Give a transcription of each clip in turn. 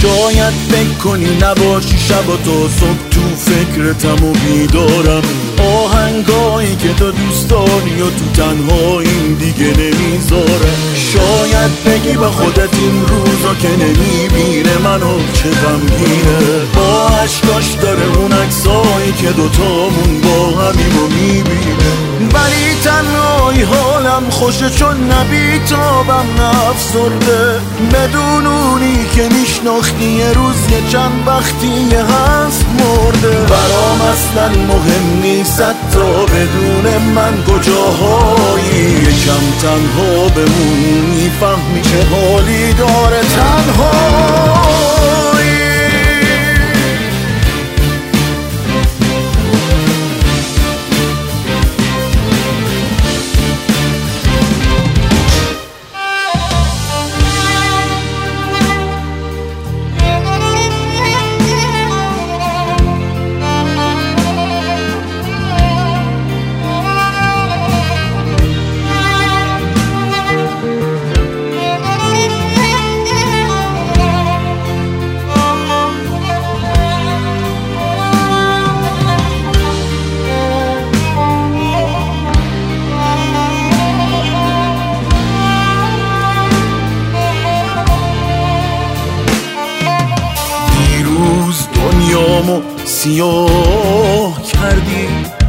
شاید فکر کنی نباشی شب تا صبح تو فکرتم و بیدارم. آهنگایی که تو دوست داری و تو تنهایی دیگه نمیذاره. شاید بگی با خودت این روزا که نمیبینه منو چه غمگینه. با عشقاش داره اون عکسایی که دوتامون با همیم و میبینه. ولی تنهایی حالم خوشه چون نبیتابم نفسرده. بدون اونی که میشناختی یه روز یه چند وقتی هست مرده. برام اصلا مهم نیست تا بدون من کجاهایی. یکم تنها بمون میفهمی چه حالی داره تنهایی. دنیامو سیاه کردی.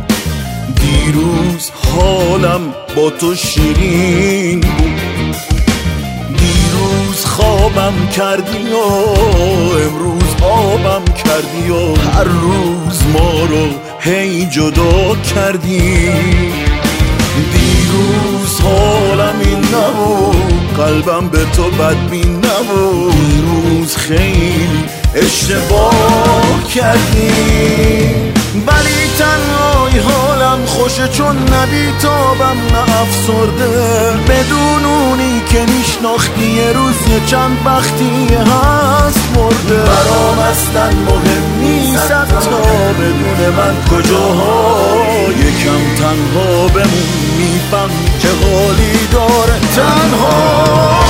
دیروز حالم با تو شیرین بود. دیروز خوابم کردی و امروز آبم کردی و هر روز ما رو هی جدا کردی. دیروز حالم این نبود، قلبم به تو بدبین نبود. دیروز خیلی اشتباه کردی. ولی تنهایی حالم خوشه چون نبیتابم نه افسرده. بدون اونی که میشناختی یه روز یه چند وقتی هست مرده. برام اصلا مهم نیست تا بدون من کجاها. یکم تنها بمون میفهم که حالی داره تنها.